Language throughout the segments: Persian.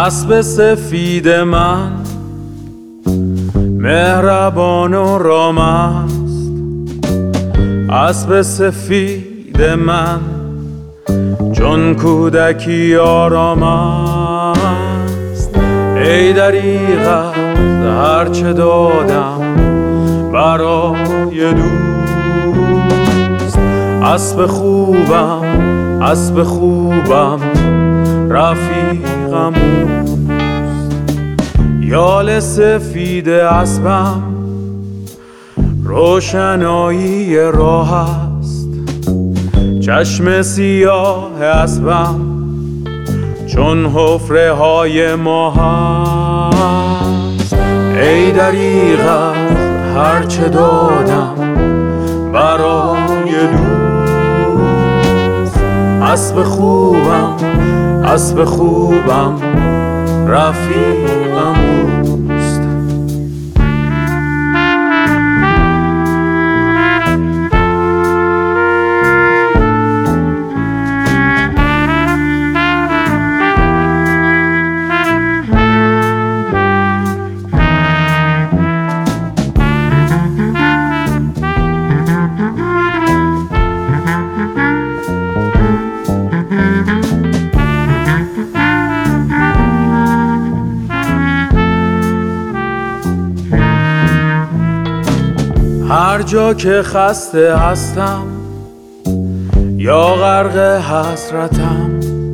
اسب سفید من مهربان و رام است، اسب سفید من چون کودکی آرام است. ای دریغ از هرچه دادم برای دوست، اسب خوبم اسب خوبم رفیقم اوست. یال سفید اسبم روشنایی راه است، چشم سیاه اسبم چون حفره های ماه است. ای دریغ از هرچه دادم برای دوست، اسب خوبم اسب خوبم رفیقم اوست. هر جا که خسته هستم یا غرق حسرتم،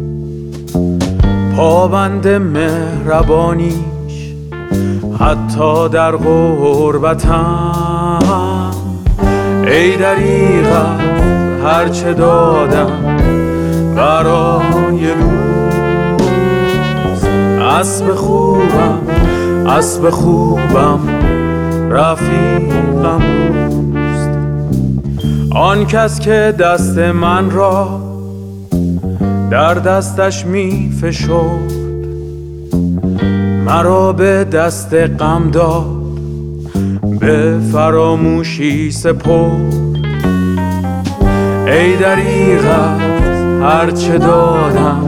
پابند مهربانیش حتی در غربتم. ای دریغ از هرچه دادم برای دوست، اسب خوبم اسب خوبم رفیقم اوست. آن کس که دست من را در دستش می فشرد، مرا به دست غم داد به فراموشی سپرد. ای دریغ از هرچه دادم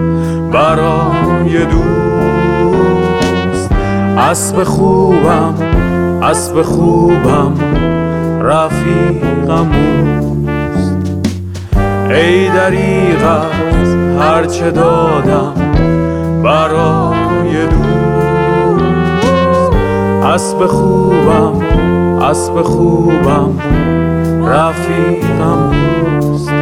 برای دوست، اسب خوبم اسب خوبم رفیقم اوست. ای دریغ از هرچه دادم برای دوست، اسب خوبم اسب خوبم رفیقم اوست.